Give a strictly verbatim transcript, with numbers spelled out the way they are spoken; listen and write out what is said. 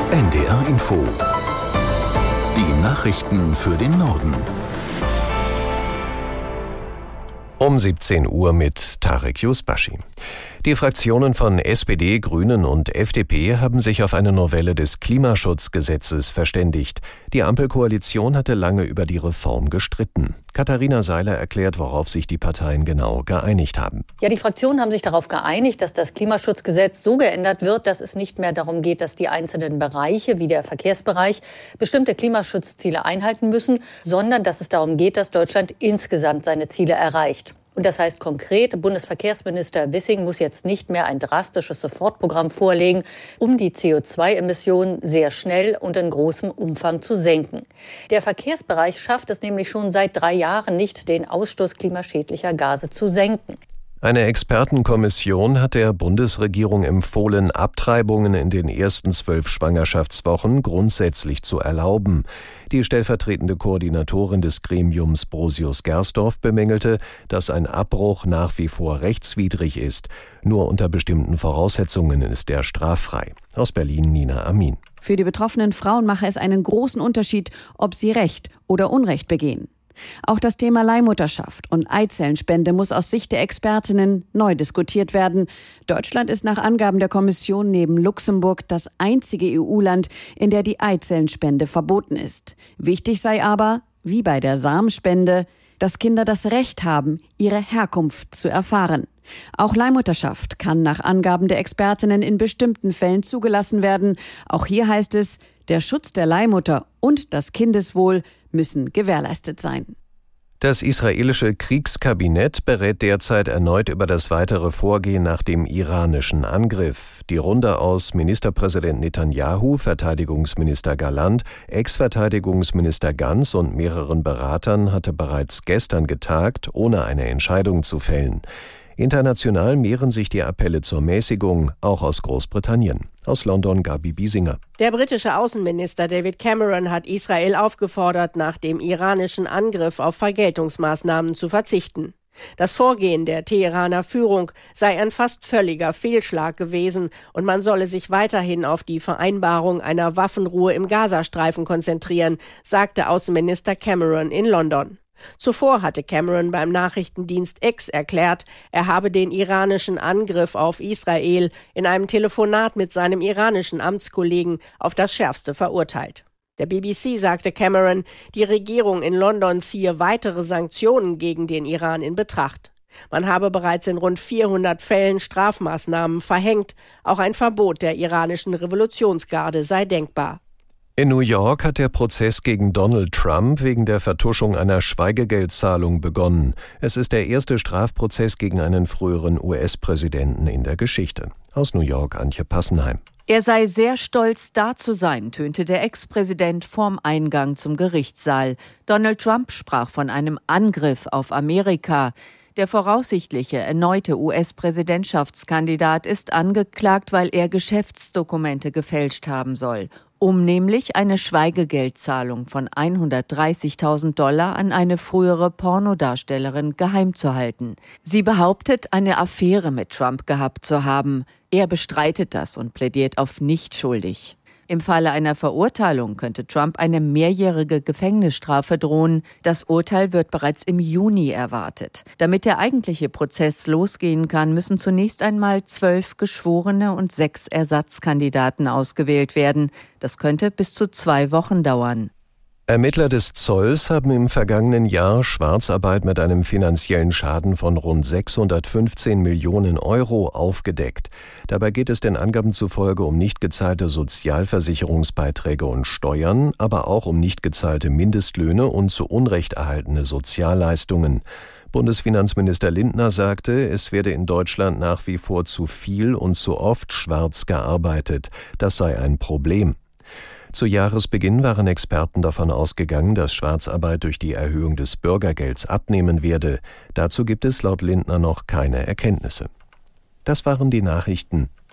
N D R Info. Die Nachrichten für den Norden. Um siebzehn Uhr mit Tarek Yusbashi. Die Fraktionen von S P D, Grünen und F D P haben sich auf eine Novelle des Klimaschutzgesetzes verständigt. Die Ampelkoalition hatte lange über die Reform gestritten. Katharina Seiler erklärt, worauf sich die Parteien genau geeinigt haben. Ja, die Fraktionen haben sich darauf geeinigt, dass das Klimaschutzgesetz so geändert wird, dass es nicht mehr darum geht, dass die einzelnen Bereiche, wie der Verkehrsbereich, bestimmte Klimaschutzziele einhalten müssen, sondern dass es darum geht, dass Deutschland insgesamt seine Ziele erreicht. Und das heißt konkret, Bundesverkehrsminister Wissing muss jetzt nicht mehr ein drastisches Sofortprogramm vorlegen, um die C O zwei Emissionen sehr schnell und in großem Umfang zu senken. Der Verkehrsbereich schafft es nämlich schon seit drei Jahren nicht, den Ausstoß klimaschädlicher Gase zu senken. Eine Expertenkommission hat der Bundesregierung empfohlen, Abtreibungen in den ersten zwölf Schwangerschaftswochen grundsätzlich zu erlauben. Die stellvertretende Koordinatorin des Gremiums Brosius-Gersdorf bemängelte, dass ein Abbruch nach wie vor rechtswidrig ist. Nur unter bestimmten Voraussetzungen ist er straffrei. Aus Berlin Nina Amin. Für die betroffenen Frauen mache es einen großen Unterschied, ob sie Recht oder Unrecht begehen. Auch das Thema Leihmutterschaft und Eizellenspende muss aus Sicht der Expertinnen neu diskutiert werden. Deutschland ist nach Angaben der Kommission neben Luxemburg das einzige E U-Land, in der die Eizellenspende verboten ist. Wichtig sei aber, wie bei der Samenspende, dass Kinder das Recht haben, ihre Herkunft zu erfahren. Auch Leihmutterschaft kann nach Angaben der Expertinnen in bestimmten Fällen zugelassen werden. Auch hier heißt es, der Schutz der Leihmutter und das Kindeswohl müssen gewährleistet sein. Das israelische Kriegskabinett berät derzeit erneut über das weitere Vorgehen nach dem iranischen Angriff. Die Runde aus Ministerpräsident Netanyahu, Verteidigungsminister Galland, Ex-Verteidigungsminister Gantz und mehreren Beratern hatte bereits gestern getagt, ohne eine Entscheidung zu fällen. International mehren sich die Appelle zur Mäßigung, auch aus Großbritannien. Aus London Gabi Biesinger. Der britische Außenminister David Cameron hat Israel aufgefordert, nach dem iranischen Angriff auf Vergeltungsmaßnahmen zu verzichten. Das Vorgehen der Teheraner Führung sei ein fast völliger Fehlschlag gewesen und man solle sich weiterhin auf die Vereinbarung einer Waffenruhe im Gazastreifen konzentrieren, sagte Außenminister Cameron in London. Zuvor hatte Cameron beim Nachrichtendienst X erklärt, er habe den iranischen Angriff auf Israel in einem Telefonat mit seinem iranischen Amtskollegen auf das Schärfste verurteilt. Der B B C sagte Cameron, die Regierung in London ziehe weitere Sanktionen gegen den Iran in Betracht. Man habe bereits in rund vierhundert Fällen Strafmaßnahmen verhängt, auch ein Verbot der iranischen Revolutionsgarde sei denkbar. In New York hat der Prozess gegen Donald Trump wegen der Vertuschung einer Schweigegeldzahlung begonnen. Es ist der erste Strafprozess gegen einen früheren U S-Präsidenten in der Geschichte. Aus New York Antje Passenheim. Er sei sehr stolz, da zu sein, tönte der Ex-Präsident vorm Eingang zum Gerichtssaal. Donald Trump sprach von einem Angriff auf Amerika. Der voraussichtliche erneute U S-Präsidentschaftskandidat ist angeklagt, weil er Geschäftsdokumente gefälscht haben soll, um nämlich eine Schweigegeldzahlung von hundertdreißigtausend Dollar an eine frühere Pornodarstellerin geheim zu halten. Sie behauptet, eine Affäre mit Trump gehabt zu haben. Er bestreitet das und plädiert auf nicht schuldig. Im Falle einer Verurteilung könnte Trump eine mehrjährige Gefängnisstrafe drohen. Das Urteil wird bereits im Juni erwartet. Damit der eigentliche Prozess losgehen kann, müssen zunächst einmal zwölf Geschworene und sechs Ersatzkandidaten ausgewählt werden. Das könnte bis zu zwei Wochen dauern. Ermittler des Zolls haben im vergangenen Jahr Schwarzarbeit mit einem finanziellen Schaden von rund sechshundertfünfzehn Millionen Euro aufgedeckt. Dabei geht es den Angaben zufolge um nicht gezahlte Sozialversicherungsbeiträge und Steuern, aber auch um nicht gezahlte Mindestlöhne und zu Unrecht erhaltene Sozialleistungen. Bundesfinanzminister Lindner sagte, es werde in Deutschland nach wie vor zu viel und zu oft schwarz gearbeitet. Das sei ein Problem. Zu Jahresbeginn waren Experten davon ausgegangen, dass Schwarzarbeit durch die Erhöhung des Bürgergelds abnehmen werde. Dazu gibt es laut Lindner noch keine Erkenntnisse. Das waren die Nachrichten.